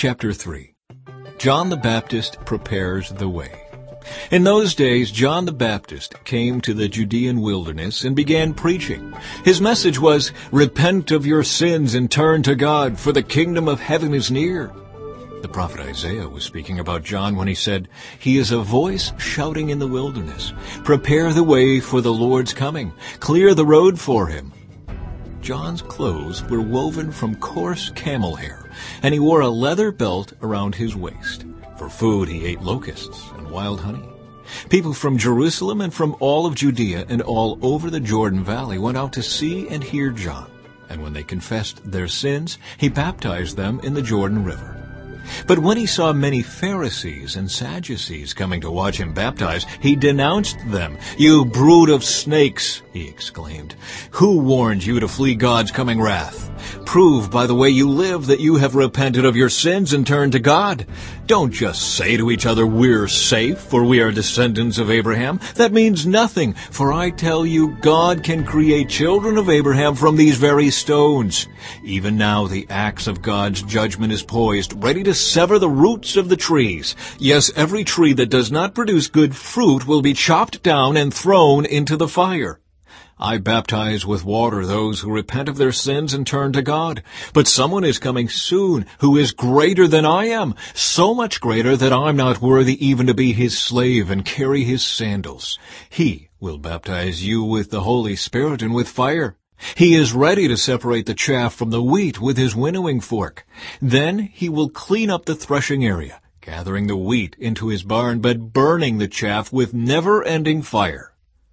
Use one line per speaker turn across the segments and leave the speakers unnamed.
Chapter 3. John the Baptist prepares the way. In those days, John the Baptist came to the Judean wilderness and began preaching. His message was, "Repent of your sins and turn to God, for the kingdom of heaven is near." The prophet Isaiah was speaking about John when he said, "He is a voice shouting in the wilderness, 'Prepare the way for the Lord's coming. Clear the road for him.'" John's clothes were woven from coarse camel hair, and he wore a leather belt around his waist. For food he ate locusts and wild honey. People from Jerusalem and from all of Judea and all over the Jordan Valley went out to see and hear John. And when they confessed their sins, he baptized them in the Jordan River. But when he saw many Pharisees and Sadducees coming to watch him baptize, he denounced them. "You brood of snakes," he exclaimed. "Who warned you to flee God's coming wrath? Prove by the way you live that you have repented of your sins and turned to God. Don't just say to each other, 'We're safe, for we are descendants of Abraham.' That means nothing, for I tell you, God can create children of Abraham from these very stones. Even now the axe of God's judgment is poised, ready to sever the roots of the trees. Yes, every tree that does not produce good fruit will be chopped down and thrown into the fire. I baptize with water those who repent of their sins and turn to God. But someone is coming soon who is greater than I am, so much greater that I'm not worthy even to be his slave and carry his sandals. He will baptize you with the Holy Spirit and with fire. He is ready to separate the chaff from the wheat with his winnowing fork. Then he will clean up the threshing area, gathering the wheat into his barn, but burning the chaff with never-ending fire."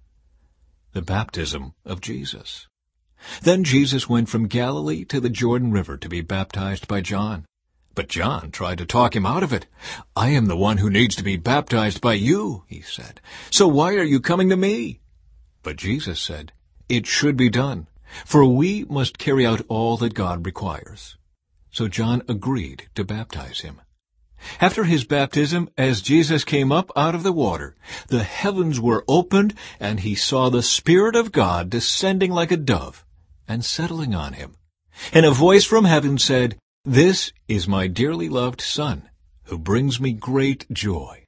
The baptism of Jesus. Then Jesus went from Galilee to the Jordan River to be baptized by John. But John tried to talk him out of it. "I am the one who needs to be baptized by you," he said. "So why are you coming to me?" But Jesus said, "It should be done, for we must carry out all that God requires." So John agreed to baptize him. After his baptism, as Jesus came up out of the water, the heavens were opened, and he saw the Spirit of God descending like a dove and settling on him. And a voice from heaven said, "This is my dearly loved Son, who brings me great joy.